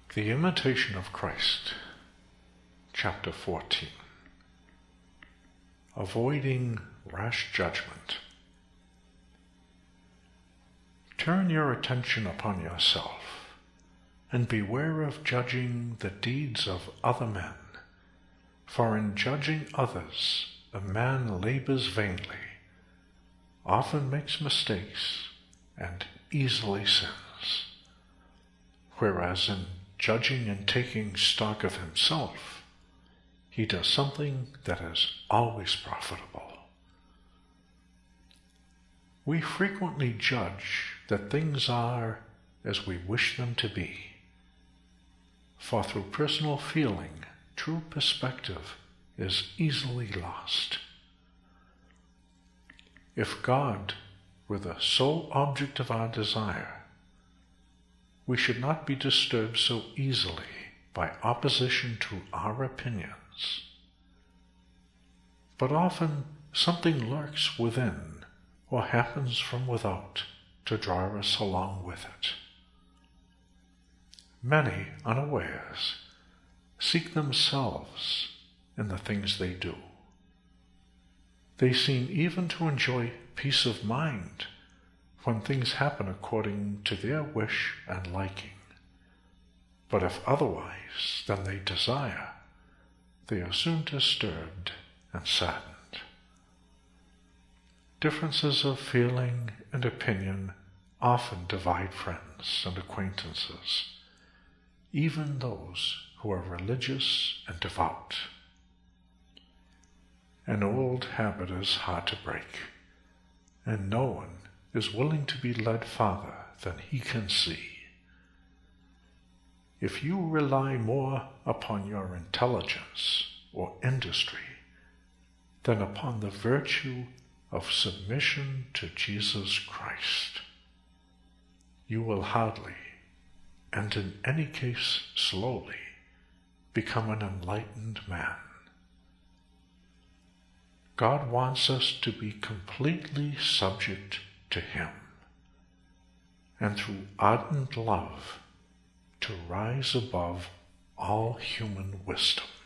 The Imitation of Christ, Chapter 14. Avoiding rash judgment. Turn your attention upon yourself, and beware of judging the deeds of other men, for in judging others a man labors vainly, often makes mistakes, and easily sins, whereas in judging and taking stock of himself, he does something that is always profitable. We frequently judge that things are as we wish them to be, for through personal feeling, true perspective is easily lost. If God were the sole object of our desire, we should not be disturbed so easily by opposition to our opinions. But often something lurks within or happens from without to draw us along with it. Many, unawares, seek themselves in the things they do. They seem even to enjoy peace of mind when things happen according to their wish and liking. But if otherwise than they desire, they are soon disturbed and saddened. Differences of feeling and opinion often divide friends and acquaintances, even those who are religious and devout. An old habit is hard to break, and no one is willing to be led farther than he can see. If you rely more upon your intelligence or industry than upon the virtue of submission to Jesus Christ, you will hardly, and in any case slowly, become an enlightened man. God wants us to be completely subject to Him, and through ardent love to rise above all human wisdom.